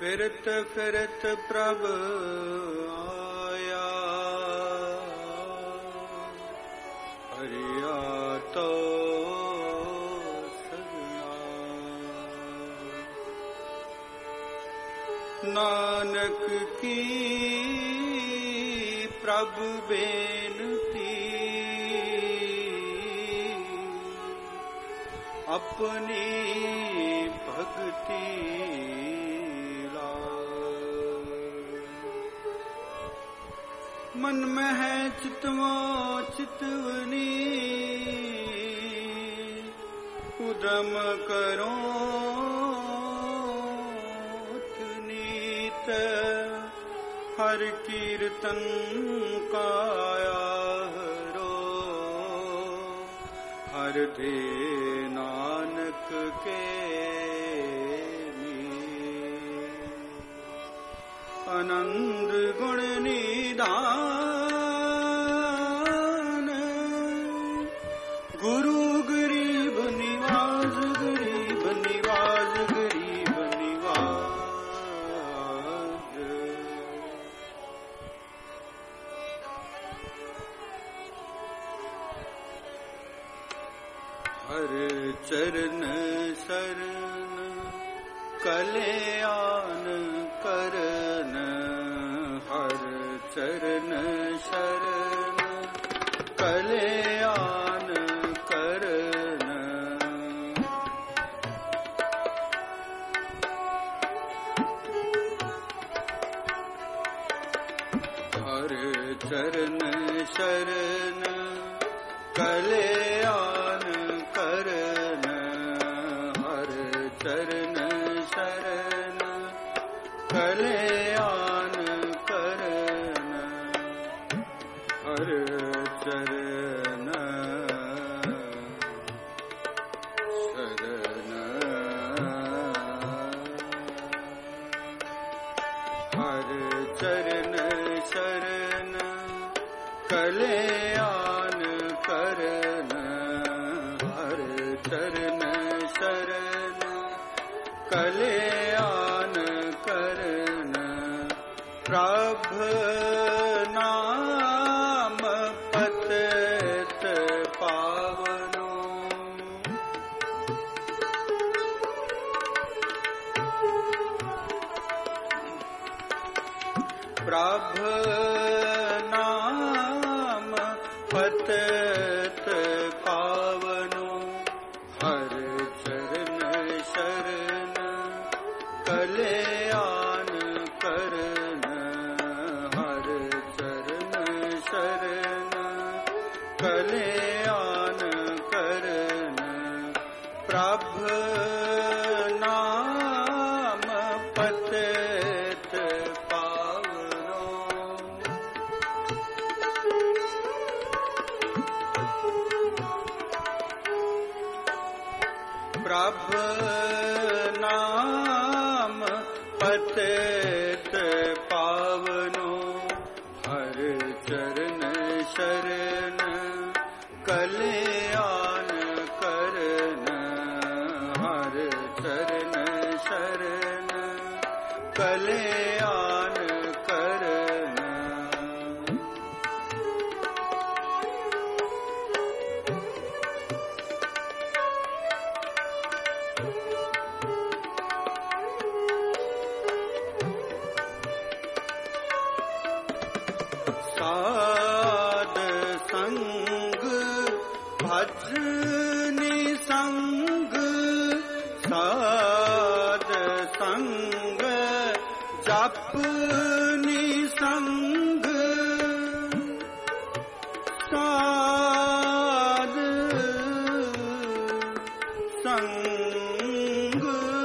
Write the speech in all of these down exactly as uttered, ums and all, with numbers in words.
फिरत फिरत प्रभ आया, हरिया तो सजना। नानक की प्रभु बेनती, अपनी भक्ति मन में है चितवो चितवनी, उदम करो नीत। हर कीर्तन काया हरो, हर दे नानक के आनंद गुण निधान। गुरु गरीब निवास, गरीब निवास, गरीब निवास। हर चरण शरण कल्याण करन, हर चरण शरण कल्याण करन। हर चरण शरण कल्याण करन, हर चरण शरण कल्याण करन। हर चरण शरण, हर चरण शरण कल्याण करन, हर चरण शरण कल्याण करन। प्रभ नाम पतित पावनो, प्रभ नाम पतित पावनो, हर चरण शरण कल्याण करन, हर चरण शरण कल्याण करन। प्रभ नाम पतित पावनो, प्रभ नाम पतित पावनो, हर चरण शरण कल्याण करन, हर चरण शरण कल्याण करन। साध संग भजनी संग, साध संग जपनी संग। साध संग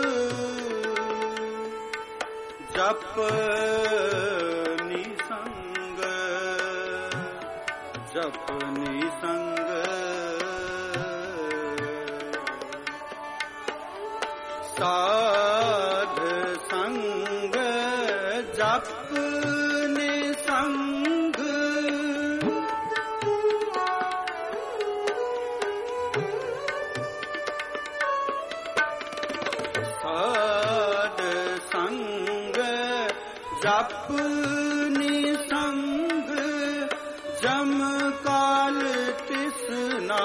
जपनी संग, जपनी संग। साध संग जपनी संग, साध संग जप निसंग जम काल तिसना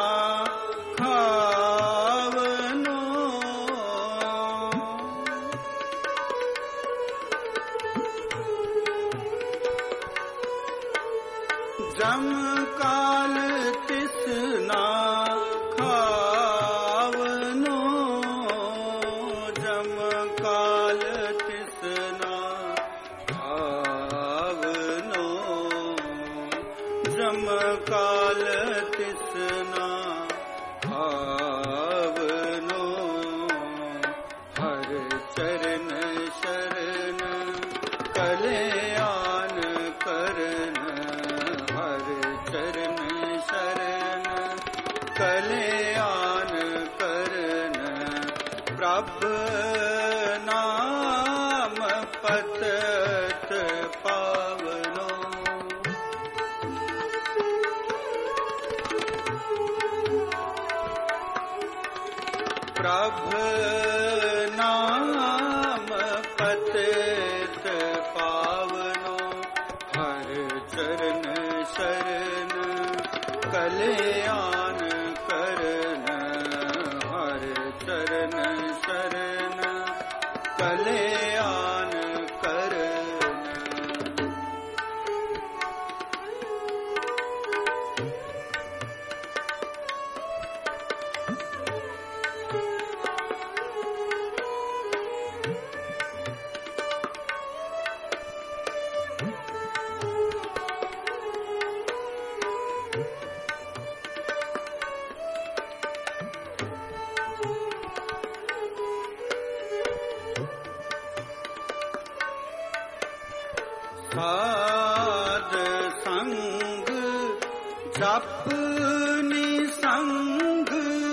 खावनो। जम काल तिसना खावनो। जम काल तिसना खावनो। जम काल तिसना खावनो। हर चरण शरण कल्याण करन। हर चरण शरण कल्याण करन। प्रभ नाम पतत पावनो। प्रभ नाम पतित पावनो। हर चरण शरण कल्याण करन। हर चरण शरण कल्याण करन। साध संग जप निसंग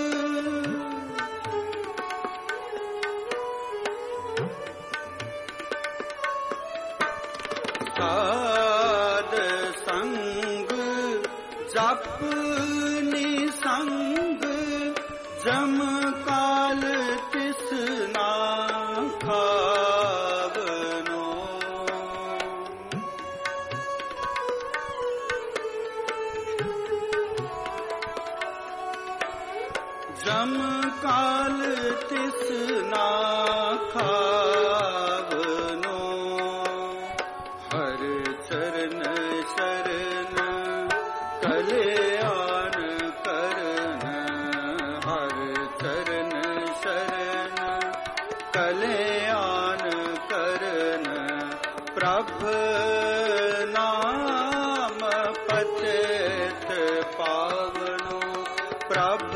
साध संग जप निसंग जम काल तिसना खावनो। जम काल तिसना खावनो। हर चरण शरण कल्याण करन। हर चरण शरण कल्याण करन। प्रभ नाम पतित पावनो। प्रभ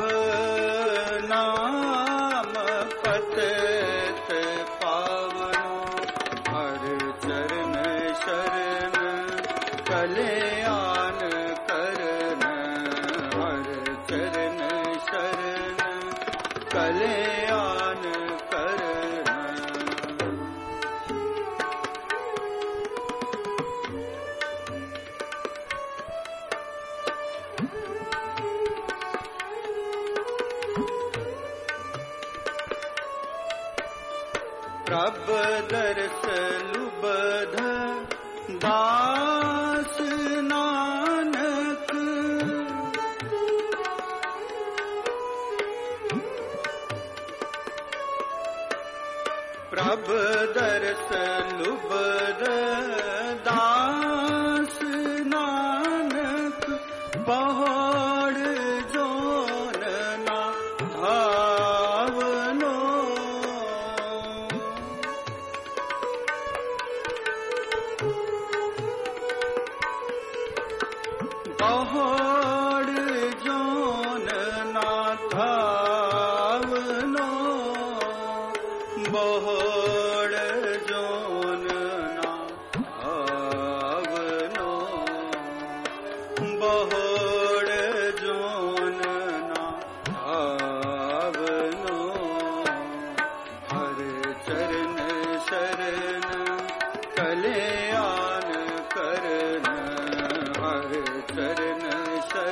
नाम पतित पावनो। हर चरण शरण कल्याण करन। हर चरण शरण कल्याण करन। प्रभ दर्श लुबध दास नानक। प्रभ दर्श लुबध दास नानक। पहाड़ जोन ना भावनो। पहाड़ जोन ना धावनो। पहाड़ जोन ना धावनो। पहाड़ जोन ना धावनो। हर चरण शरण कल्याण करन। हर चरण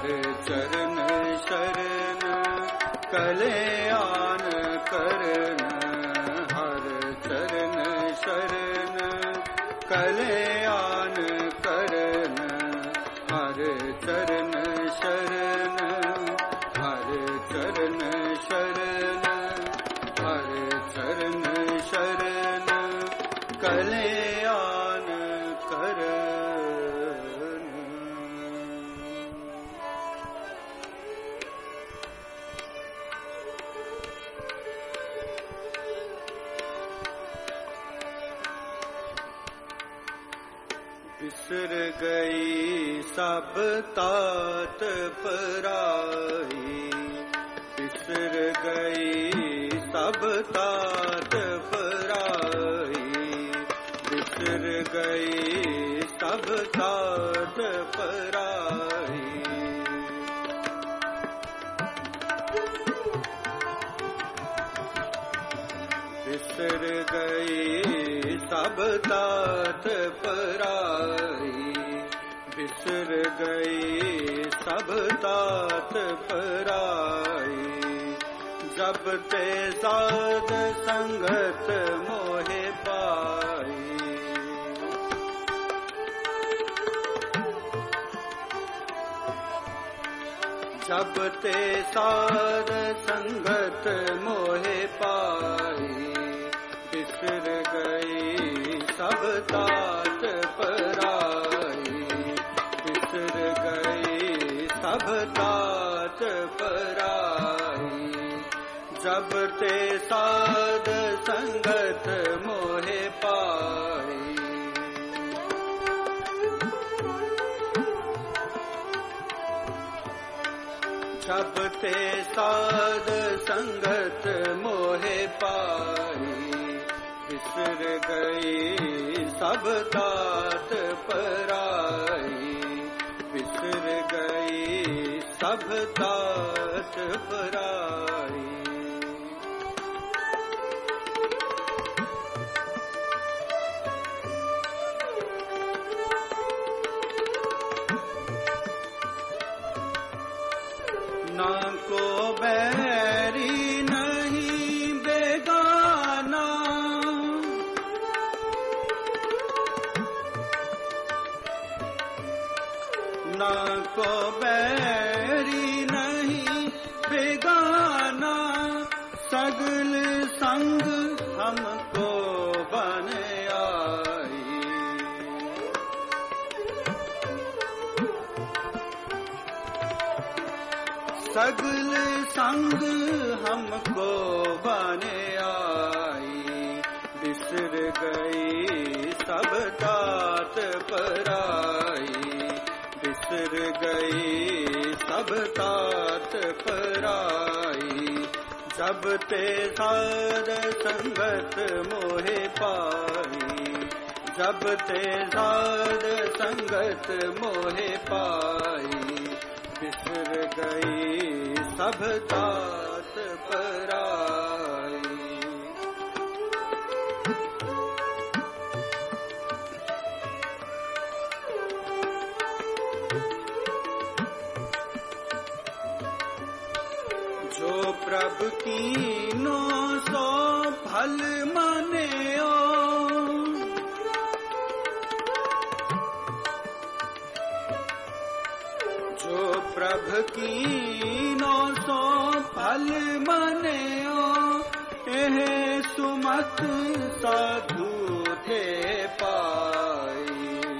हर चरण शरण कल्याण करन, हर चरण शरण कल्याण करन, हर चरण शरण, हर चरण शरण, हर चरण शरण कल्याण करन। बिसर गई सब तात पराई, बिसर गई सब तात पराई, बिसर गई सब तात पराई। बिसर गई सब तात पराई, बिसर गई सब तात पराई। जब ते साध संगत मोहे पाई, जब ते साध संगत मोहे पाई। बिसर गई सब तात पराई, बिसर गई सब तात पराई। जब ते साध संगत मोहे पाई, जब ते साध संगत मोहे पाई। बिसर गई सब तात पराई, बिसर गई सब तात पराई। ना को बैरी नहीं बेगाना, ना को बैरी नहीं बेगाना। सगल संग हमको बन आई, सगल संग हमको बने आई। बिसर गई सब तात पराई, बिसर गई सब तात पराई। जब ते साध संगत मोहे पाई, जब ते साध संगत मोहे पाई। बिसर गई सब तात पराई। जो प्रभु कीनो सो फल मानेओ, जो प्रभु कीनो सो फल मानेओ। एह सुमत साधु थे पाई,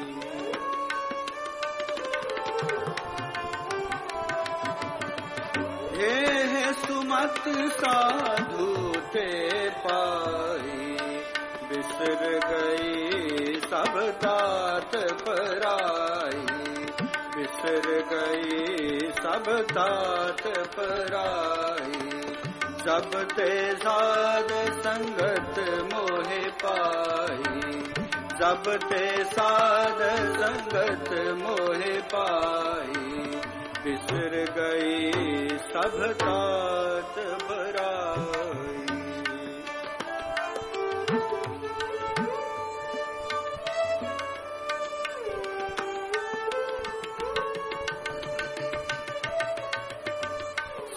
एह सुमत साधु थे पाई। बिसर गई सब तात पराई, बिसर गई सब तात पराई। जब ते साध संगत मोहे पाई, जब ते साध संगत मोहे पाई। बिसर गई सब तात पराई।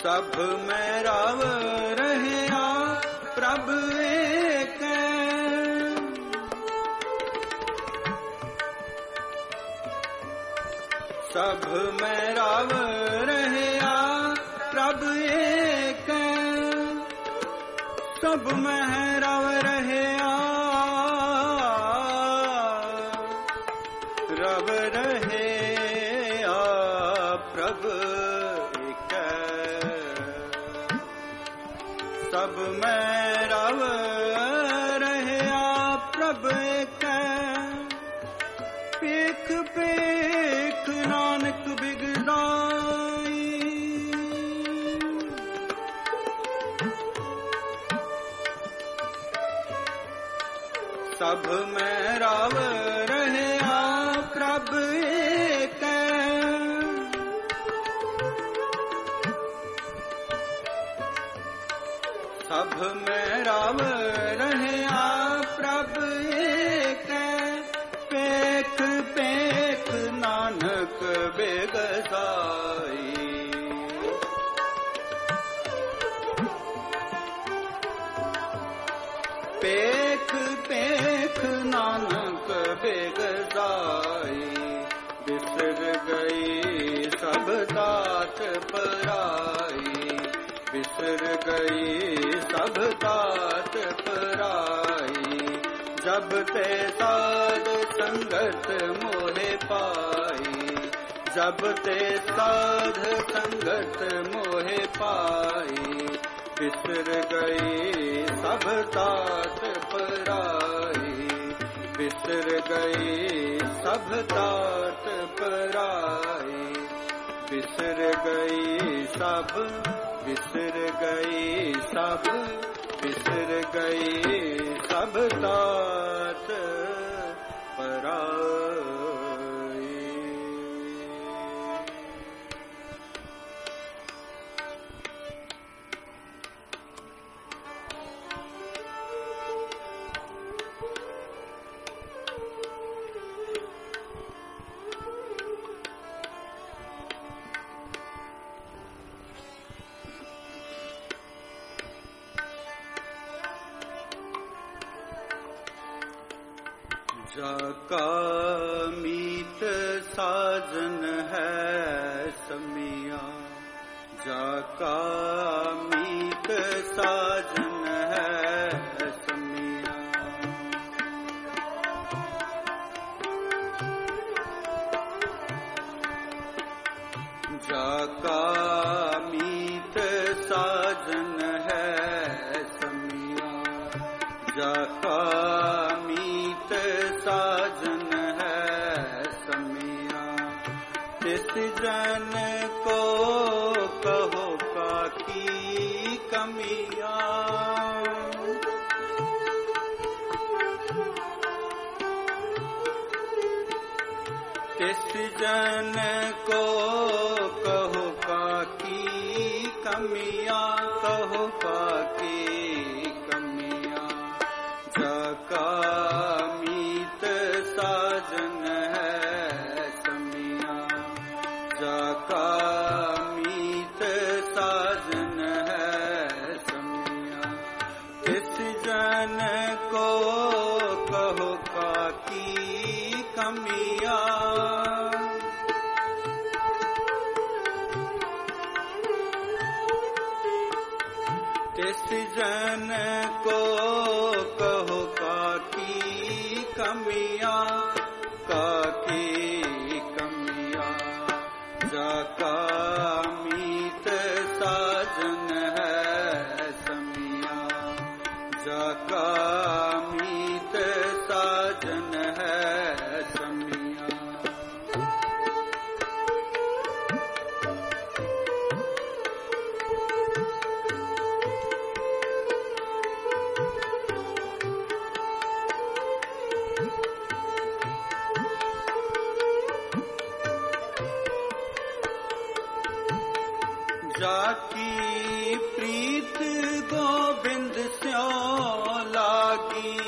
सब में राव रहया प्रभ एक सब में राव रहया प्रभ एक सब में राव रहया रव रहया प्रभ एक सब में राव रहया प्रभ एक पेख पेख नानक बिगड़ाई सब में राव रहया प्रभ एक सब में राव रहया प्रभ एक पेख पेख नानक बेगसाई पेख पेख नानक बेगसाई बिसर गई सब तात पराई बिसर गई सब तात पराई जब ते साध संगत मोहे पाई जब ते साध संगत मोहे पाई बिसर गई सब तात पराई बिसर गई सब तात पराई बिसर गई सब बिसर गई सब बिसर गई सब तात पराई जाका मीत साजन है समिया जाका मीत साजन है समिया जाका मीत साजन है समिया जाका मीत साजन है समिया तिस जन को कहो काकी कमिया तिस जन को कहो काकी कमिया कहो काकी कमिया जाका मीत साजन है समिया जाका मीत साजन है समिया किस जन को कहो काकी कमिया किस जन को कहो काकी कमिया काकी कमिया जाका मीत साजन है समिया जाका मीत साजन है समिया जाकी प्रीत गोविंद स्यों लागी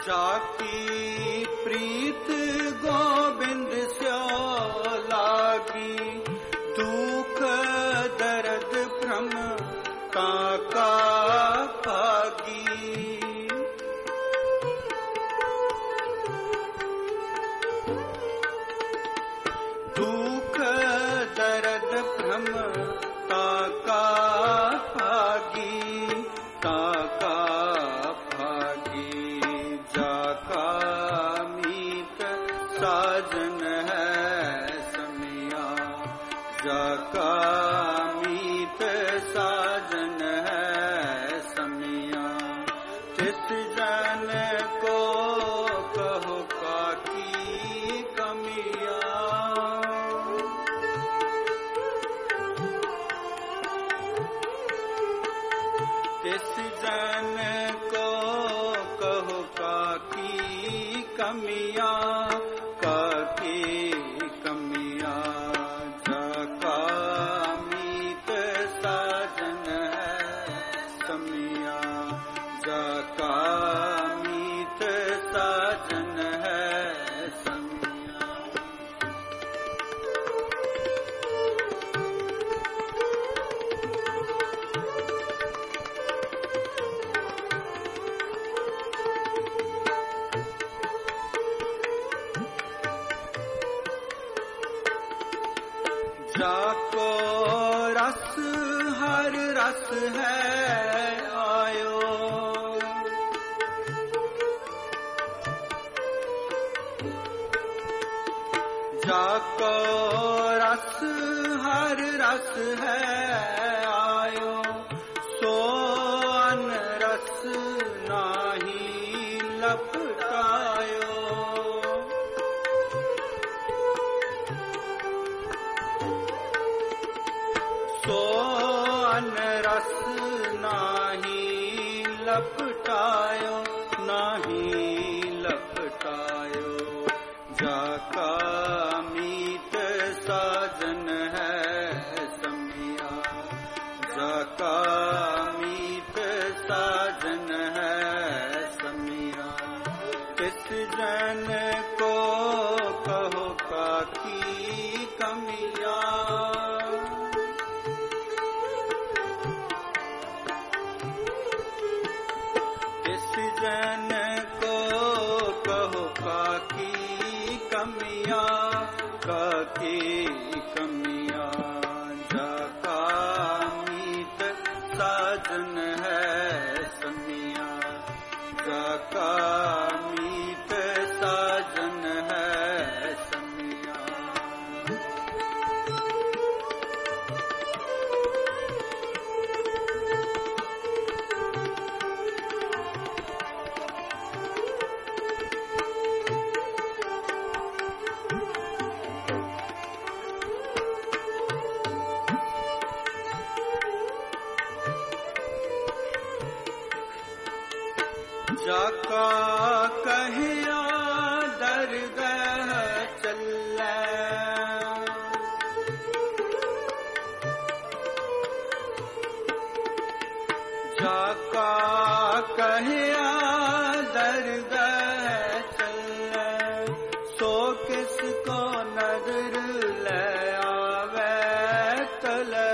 जाकी प्रीत गोविंद स्यो लागी, दुख दर्द भ्रम काका भागी। दुख दर्द भ्रम काका भागी, काका भागी। जाका मीत साजन है समिया, जाका मीत साजन है समिया। जिस जन को कहो काकी कमिया, जिस जन को कहो काकी कमिया, काकी कमिया। जाका मीत साजन है समिया, जाका मीत साजन है समिया। जाको रस हर रस है आयो, जाको रस हर रस है आयो। सो अन रस नाही लपटायो, सो अन रस नाही लपटायो, नाही लपटायो। जाका मीत साजन है समिया, जाका मीत साजन है समिया। किस जन को कहो काकी कमिया, जन को कहो काकी कमिया, काकी कमिया। जाका मीत साजन है समिया, जाका मीत साजन है समिया। जाका कहिया दरगाह चलै, जाका कहिया दरगाह चलै। सो किसको नजर ले आवे तले,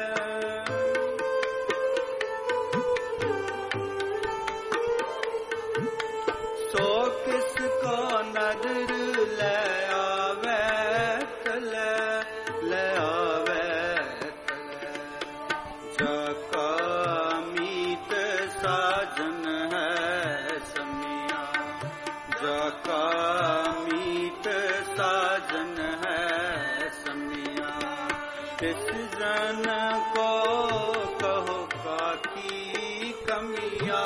सो किसको नजर ले आवे तले, ले आवे तले। जाका मीत साजन है समिया, जाका मीत साजन है समिया। किस जन को कहो काकी कमिया,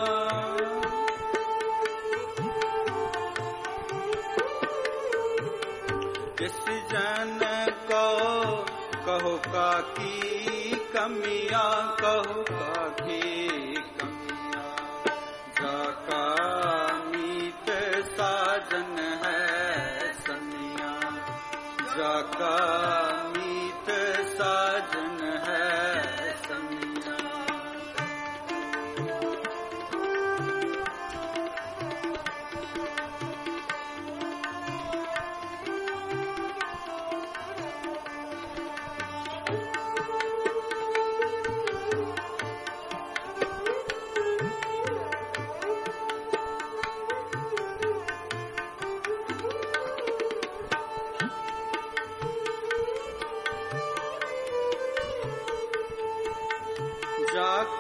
किस जन को कहो काकी कमिया, कहो काकी कमिया। जाका मीत साजन है समिया, जाका मीत साजन है समिया।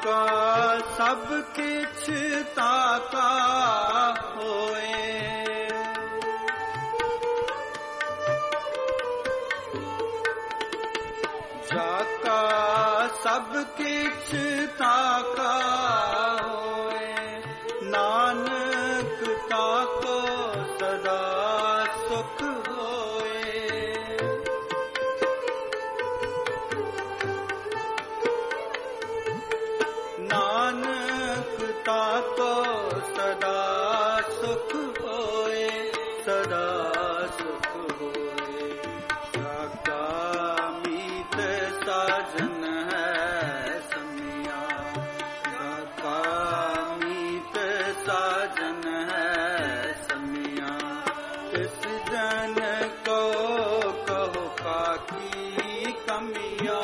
जाका सब किछ ताका होए, जाका सब किछ ताका होए, नानक ताको सदा सुख होए। नानक ताको सदा सुख होए, सदा सुख होए। जाका मीत साजन है समिया, जाका मीत साजन है समिया। इस जन को कहो काकी कमिया,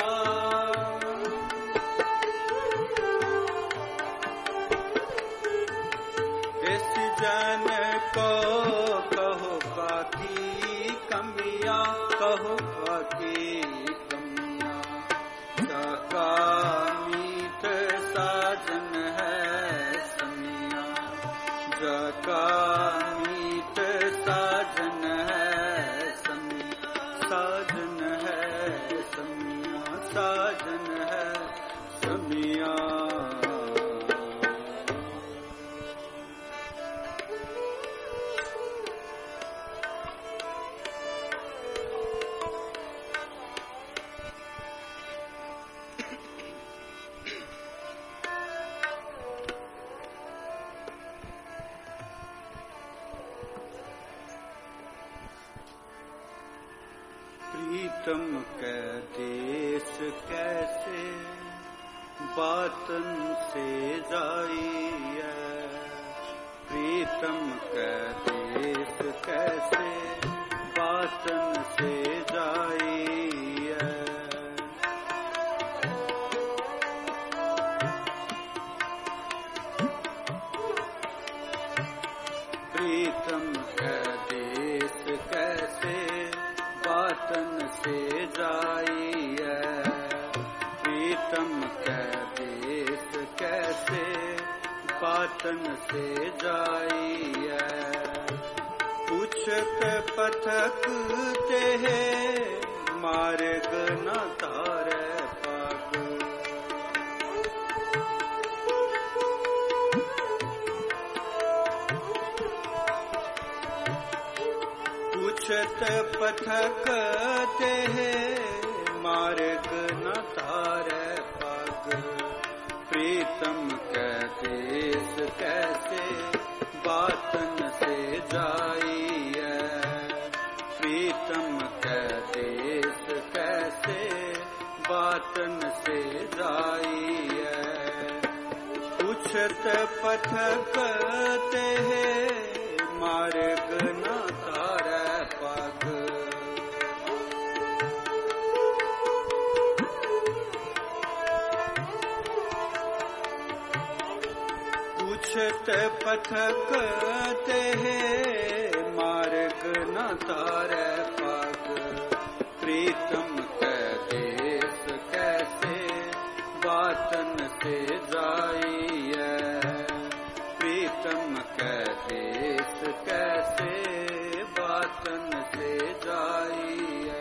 इस जन को कहो काकी कमिया, कहो काकी कमिया। जाका मीत साजन है समिया, जाका मीत साजन है समिया, साजन है समिया, साजन है समिया। प्रीतम कै देश कैसे बातन से जाई है, प्रीतम कै देश कैसे बातन से जाई है। प्रीतम कै देश कैसे बातन से जाई है, प्रीतम कै देश कैसे बातन से जाई है। पूछत पथक ते मार्ग न तारे पाग, पूछत पथक ते मार्ग न तारे पाग। प्रीतम कै देश कैसे बातन से जाई है, प्रीतम कै देश कैसे बातन से जाई है। पूछत पथक ते मार्ग न तारे पाग। पूछत पथक ते मार्ग न तारे पाग। प्रीतम कै देश कैसे बातन से जाई है, प्रीतम कै देश कैसे बातन से जाई है।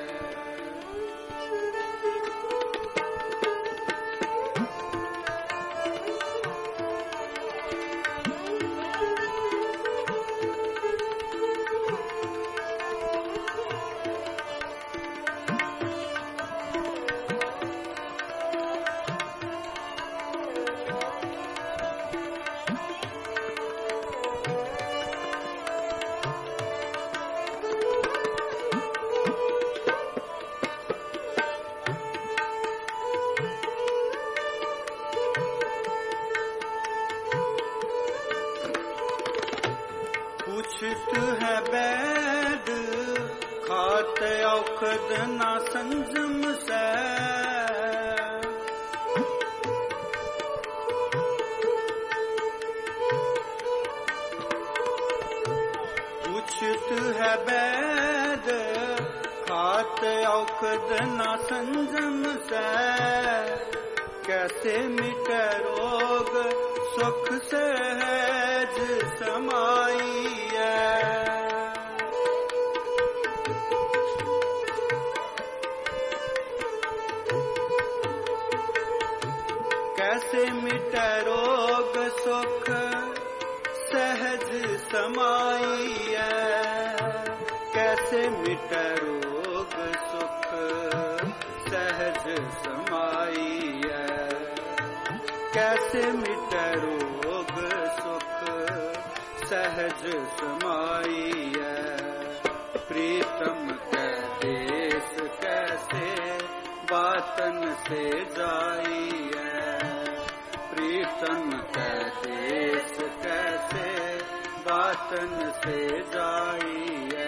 पूछत है बैद खात औखद ना संजम से, पूछत है बैद खात औखद ना संजम से। कैसे मिटे रोग सुख सहज समाइए। कैसे मिटे रोग सुख सहज समाइए। कैसे मिटे रोग सुख सहज समाइए। कैसे मिटे रोग सुख सहज समाइए। प्रीतम कै देश कैसे बातन से जाइए। प्रीतम कै देश कैसे बातन से जाइए।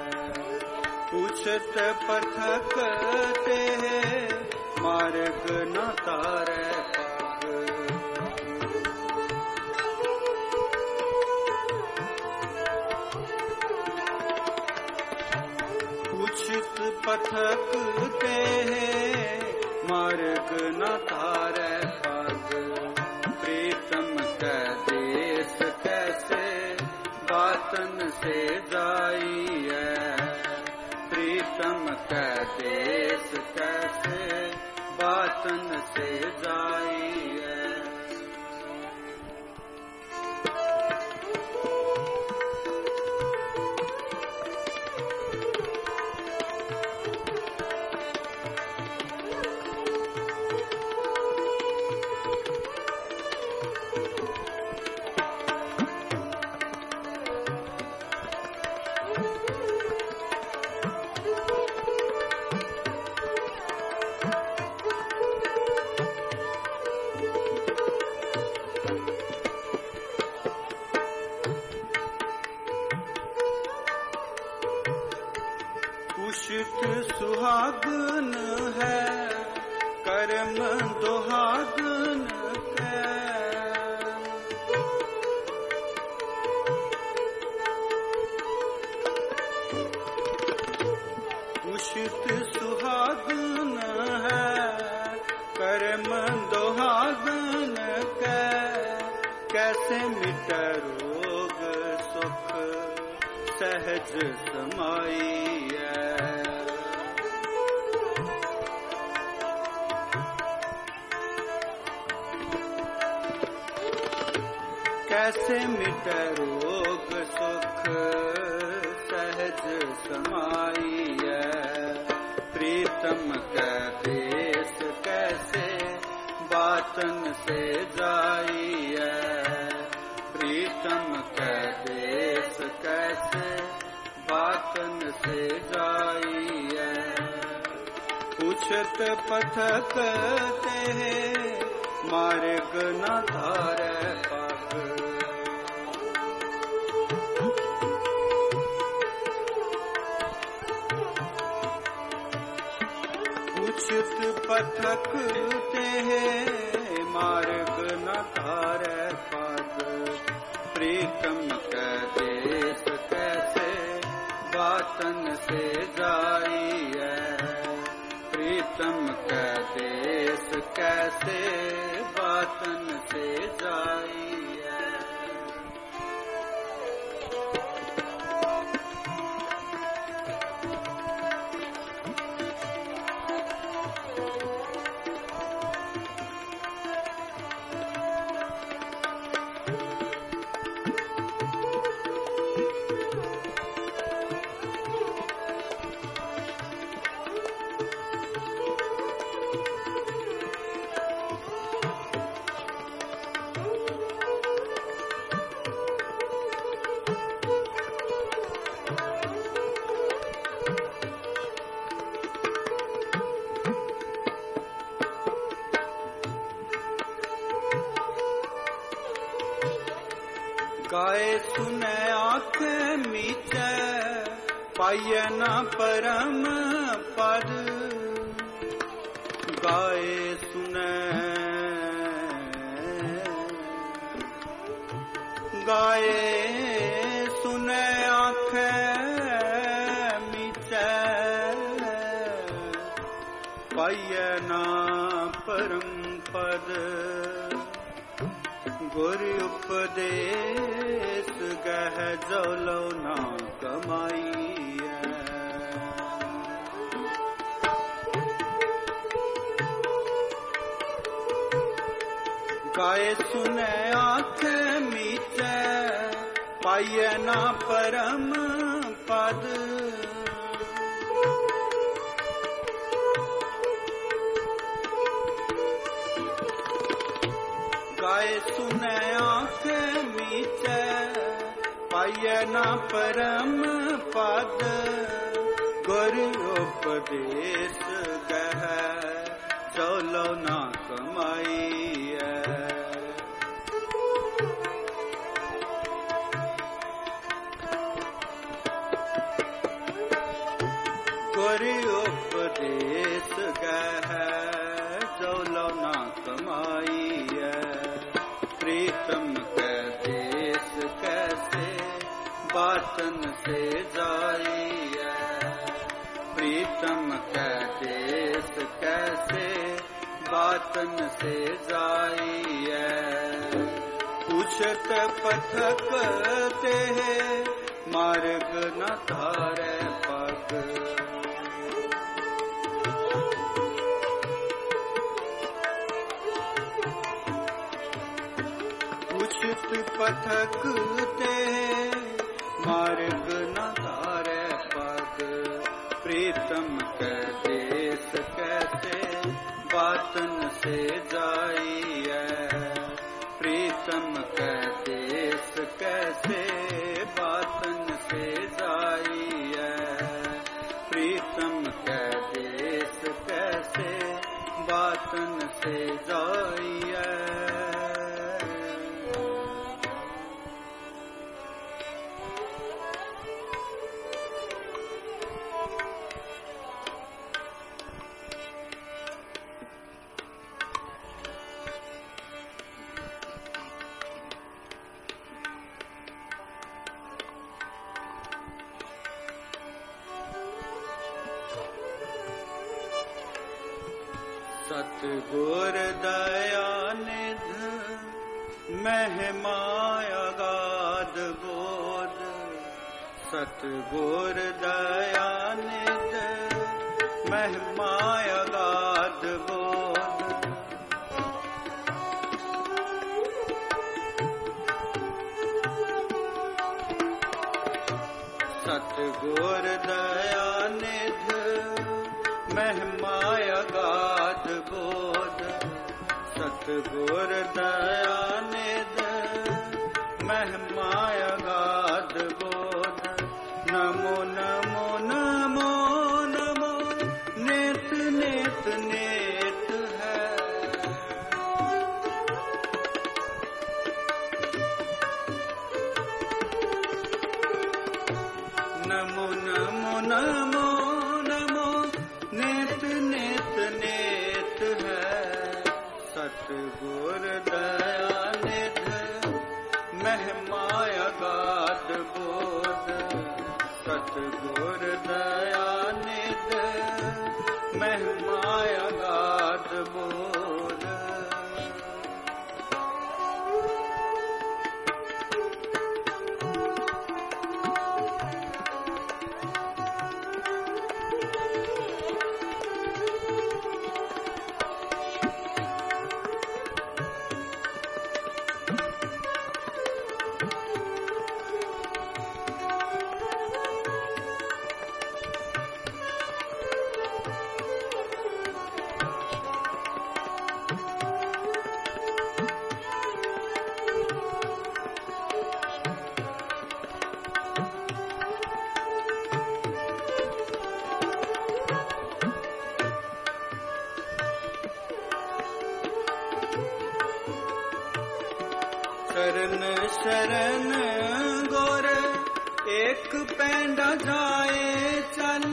पूछत पथकते मार्ग न तारे पाग। पूछत पथकते मार्ग न तारे पाग। प्रीतम कै देश कैसे बातन से जाइए। प्रीतम कै देश कैसे बातन से जाइए। उषित सुहागन है कर्म दुहागन है। उषित सुहागन है कर्म दुहागन है। कैसे मिटे रोग सुख सहज समाइए। कैसे मिटे रोग सुख सहज समाइए। प्रीतम कै देश कैसे बातन से जाइए। प्रीतम कै देश कैसे बातन से जाइए। पूछत पथकते मार्ग न तारे पाग। पूछत पथकते मार्ग न तारे पाग। प्रीतम कै देश कैसे बातन से जाइए। प्रीतम कै देश कैसे बातन से जाइए। गाए सुने आँखें मीचे पाइए न परम पद। गाए सुने गाए सुने आँखें मीचे पाइए न परम पद गुर उपदेश गह जौलो ना कमाईए। गाए सुने आँख मीचे पाइए ना परम पद। गाए सुने आँख मीचे पाइए ना परम पद गुर उपदेश गह चलो ना कमाईए। गुर उपदेश गह चलो ना कमाईए। प्रीतम के देश कैसे बातन से जाइए। प्रीतम के देश कैसे बातन से जाइए। पूछत पथक ते मार्ग न धारे पग। पथक ते मार्ग न धारे पग। प्रीतम के देश कैसे बातन से जाइए। प्रीतम के देश कैसे बातन से जाइए। प्रीतम के देश कैसे बातन से जाइए। सतगुर दयानिध महिमा अगाध बोध। सतगुर दयानिध महिमा अगाध बोध। सतगुर दयानिध महिमा अगाध बोध। सतगुर दयानिध महिमा अगाध बोध। नमो नमो नमो नमो नेत नेत नेत है। नमो नमो नमो नमो नेत नेत नेत है। सतगुर दयानिध महिमा अगाध बोध। सतगुर दयानिध महिमा अगाध बोध। शरण शरण गोर एक पैंडा जाए चल।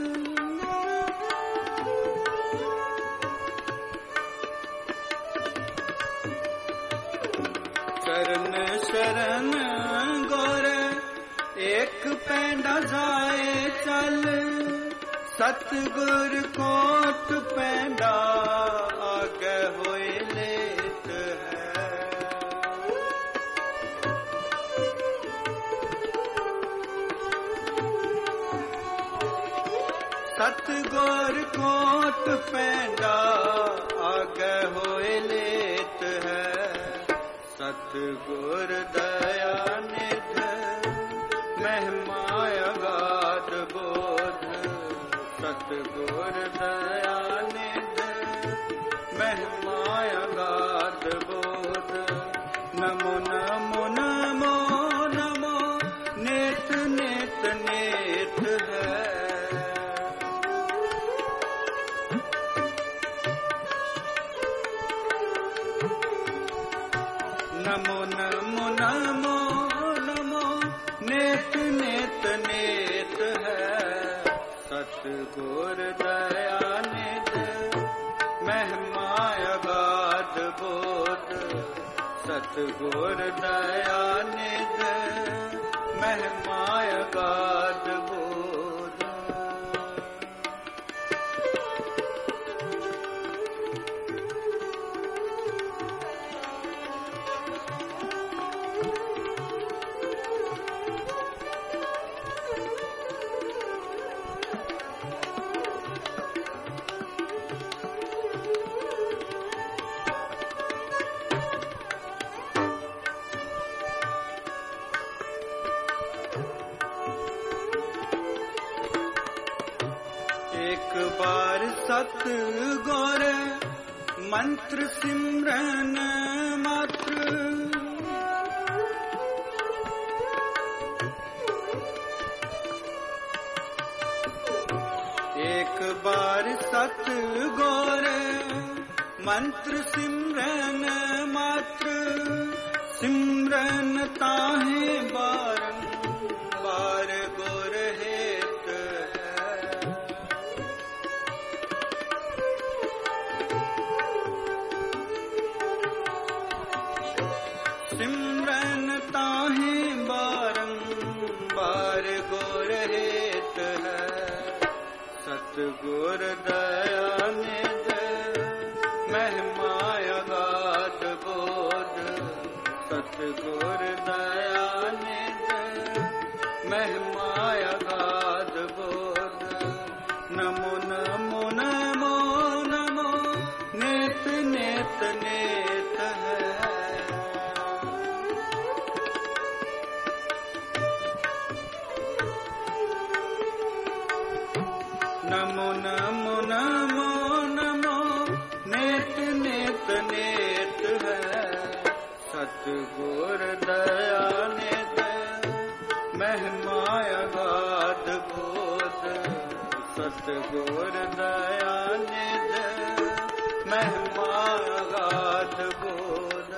शरण शरण गोर एक पैंडा जाए चल। सतगुर कोट पैंडा आगे होए सतगुर कोट पैंदा आगे होए लेत है। सतगुर दया निध महिमा अगाध बोध। सतगुर दया निध महिमा अगाध बोध। नमो नमो नमो नमो नेत नेत नेत है। नमो नमो नमो नमो नेत नेत नेत है। सतगुर दया निध महिमा अगाध बोध। सतगुर दया निध महिमा अगाध बोध। एक बार सतगुर मंत्र सिमरन मात्र। एक बार सतगुर मंत्र सिमरन मात्र। सिमरन ताहे बारंबार गुर हेत है। सिमरन ताहे बारंबार गुर हेत है। सतगुर दया निध महिमा अगाध बोध। सतगुर दया निध महिमा अगाध बोध। नमो नमो नमो नमो नेत नेत नेत है। नमो नमो नमो नमो नेत नेत नेत है। सतगुर दया निध महिमा अगाध बोध। सतगुर दया निध महिमा अगाध बोध।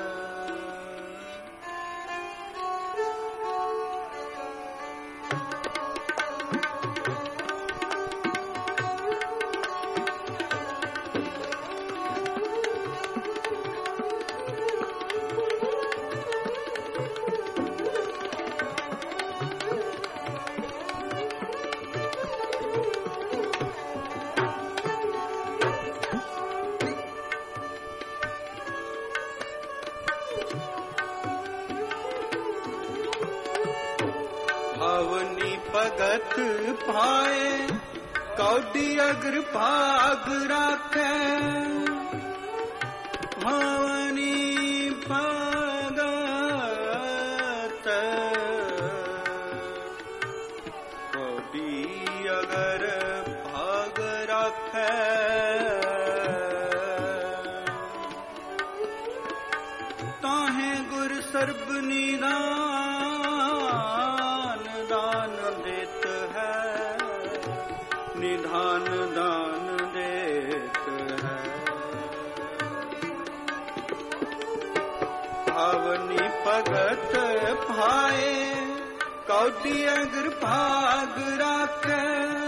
भावनी भगत पाए कौडी अग्र भाग राखे। भावनी भगत कौडी अग्र भाग राखे। ताहे गुर सर्ब निदान दान देत है। निधान दान देत है। भावनी भगत भाए कौडी अग्र भाग राखे।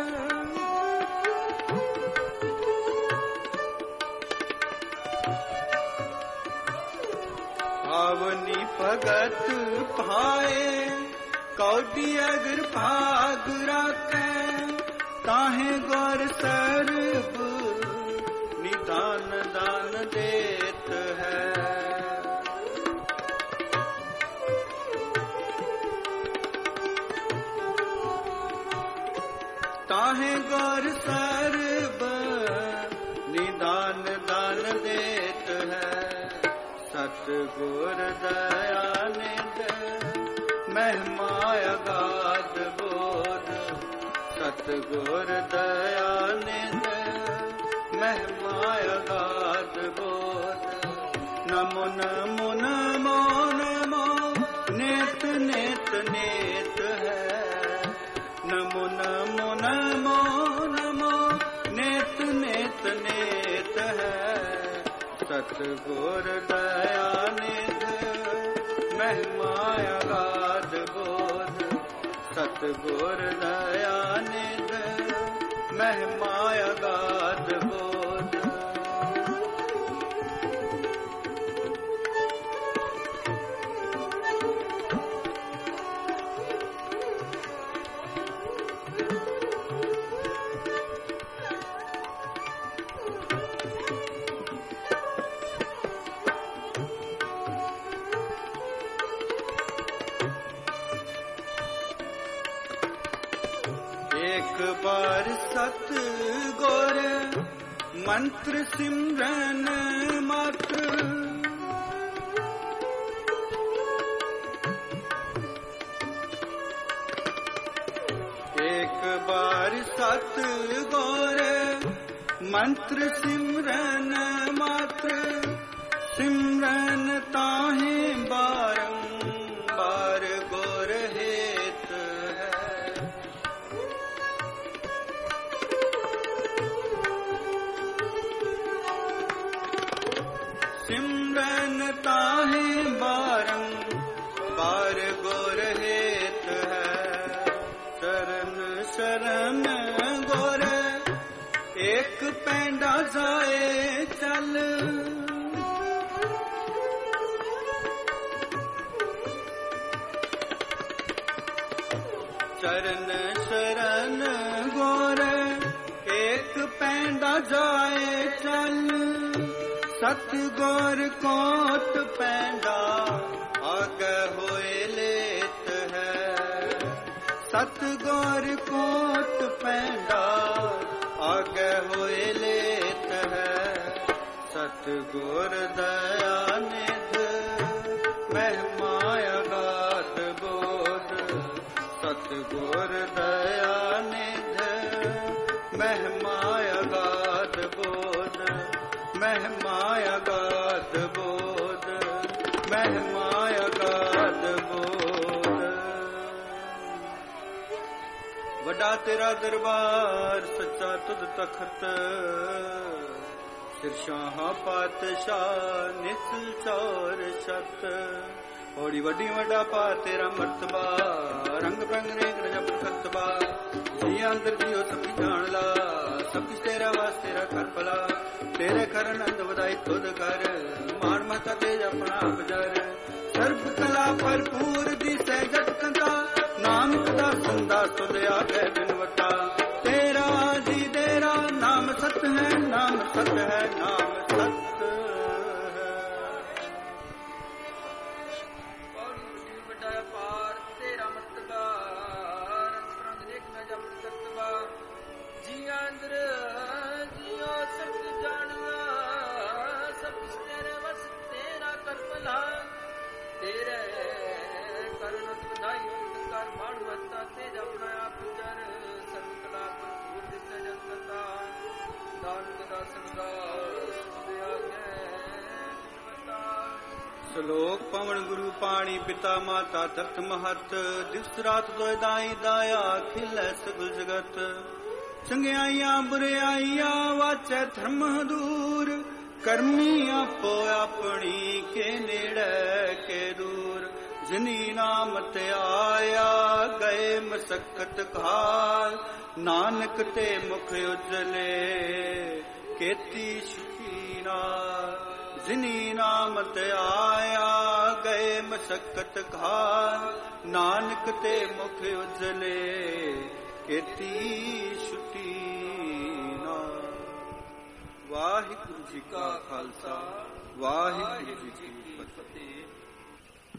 भावनी भगत भाए कौडी अग्र भाग राखे। ताहे गौर सर्ब निदान दान देत है। ਤਾਹੇ ਗੁਰ ਸਰਬ ਨਿਦਾਨ ਦਾਨ ਦੇਤ ਹੈ। ਸਤ ਗੁਰ ਦਇਆ ਨਿਧ ਮਹਿਮਾ ਅਗਾਧ ਬੋਧ। ਸਤ ਗੁਰ ਦਇਆ ਨਿਧ ਮਹਿਮਾ ਅਗਾਧ ਬੋਧ। ਨਮੋ ਨਮੋ ਨਮੋ ਨਮੋ ਨੇਤ ਨੇਤ ਨੇਤ ਹੈ। ਨਮੋ ਨਮੋ ਨਮੋ ਨਮੋ ਨੇਤ ਨੇਤ ਨੇਤ ਹੈ। ਸਤ ਗੁਰ ਦਇਆ ਨਿਧ ਮਹਿਮਾ ਅਗਾਧ ਬੋਧ। ਸਤ ਗੁਰ ਦਇਆ ਨਿਧ ਮਹਿਮਾ ਅਗਾਧ ਬੋਧ। ਇੱਕ ਬਾਰ ਸਤ ਗੁਰ ਮੰਤਰ ਸਿਮਰਨ ਮਾਤਰ। ਇੱਕ ਬਾਰ ਸਤ ਗੁਰ ਮੰਤਰ ਸਿਮਰਨ ਮਾਤਰ। ਸਿਮਰਨ ਤਾਹੇ ਬਾਰੰਬਾਰ ਗੁਰ ਹੇਤ ਹੈ। ਸਿਮਰਨ ਤਾਹੇ ਬਾਰੰਬਾਰ ਗੁਰ ਹੇਤ ਹੈ। ਚਰਨ ਸ਼ਰਨ ਗੁਰ ਇੱਕ ਪੈਂਡਾ ਜਾਏ ਚੱਲ। ਚਰਨ ਸ਼ਰਨ ਗੁਰ ਇੱਕ ਪੈਂਡਾ ਜਾਏ ਚੱਲ। ਸਤ ਗੁਰ ਕੋਟ ਪੈਂਡਾ ਆਗੇ ਹੋਏ ਲੇਤ ਹੈ। ਸਤ ਗੁਰ ਕੋਟ ਪੈਂਡਾ ਆਗੇ ਹੋਏ ਲੇਤ ਹੈ। ਸਤ ਗੁਰ ਦਇਆ ਨਿਧ ਮਹਿਮਾ ਅਗਾਧ ਬੋਧ। ਸਤ ਗੁਰ ਦਇਆ ਨਿਧ ਮਹਿਮਾ ਅਗਾਧ ਬੋਧ। ਮਹਿਮਾ ਅਗਾਧ ਬੋਧ। ਮਹਿਮਾ ਅਗਾਧ ਬੋਧ। ਵੱਡਾ ਤੇਰਾ ਦਰਬਾਰ ਸੱਚਾ ਤੁਧ ਤਖਤ। ਸਿਰਸ਼ਾਹਾਂ ਪਾਤਸ਼ਾਹ ਨਿਸਲ ਚੌਰ ਛਤ। ਹੋੜੀ ਵੱਡੀ ਵੱਡਾ ਪਾ ਤੇਰਾ ਮਰਤਬਾ। ਰੰਗ ਬਰੰਗ ਨੇਕ ਰਜਬ ਕਰਤਬਾ। ਜੀ ਅੰਦਰ ਜੀਓ ਸਭ ਜਾਣ ਲਾ। ਸਭ ਕੁਛ ਤੇਰਾ ਵਾਸ ਤੇਰਾ ਕਰ ਭਲਾ। ਤੇਰੇ ਕਰ ਨੰਦ ਵਧਾਈ ਤੁਧ ਕਰ। ਮਾਣ ਮਹਤਾ ਤੇਜ ਆਪਣਾ ਆਪ ਜਰ। ਸਰਬ ਕਲਾ ਭਰਪੂਰ ਦੀ ਸਹਿਜਤ ਕੰਦਾ। ਨਾਨਕ ਦਾ ਸੰਦਾ ਤੁਧ ਆਗੇ ਬਿਨਵਤਾ। ਤੇਰਾ ਜੀ ਤੇਰਾ ਨਾਮ ਸਤ ਹੈ। ਨਾਮ ਸਤ ਹੈ। ਨਾਮ ਸਤ ਸ਼ਲੋਕ ਪਵਨ ਗੁਰੂ ਪਾਣੀ ਪਿਤਾ ਮਾਤਾ ਤਖਤ ਮਹਤ। ਦਿਵਸ ਰਾਤ ਦੋਇ ਦਾਈ ਦਾਇਆ ਖਿਲੈ ਸਗਲ ਜਗਤ। ਚੰਗਿਆਈਆਂ ਬੁਰਿਆਈਆਂ ਵਾਚੈ ਧਰਮ ਦੂਰ। ਕਰਮੀ ਆਪੋ ਆਪਣੀ ਕੇ ਨੇੜੇ ਕੇ ਦੂਰ। ਜਿਨੀ ਨਾਮ ਤੇ ਆਇਆ ਗਏ ਮਸਕਤ ਘਾਲ। ਨਾਨਕ ਤੇ ਮੁਖ ਉਜਲੇ ਕੀਤੀ ਸੁਖੀ ਨਾਲ। ਜਿਨੀ ਨਾਮ ਤੇ ਆਇਆ ਗਏ ਮਸਕਤ ਘਾਲ। ਨਾਨਕ ਤੇ ਮੁਖ ਉਜਲੇ ਕੀਤੀ ਛੁੱਟੀ ਨਾਲ। ਵਾਹਿਗੁਰੂ ਜੀ ਕਾ ਖਾਲਸਾ ਵਾਹਿਗੁਰੂ ਜੀ ਕੀ ਫਤਿਹ।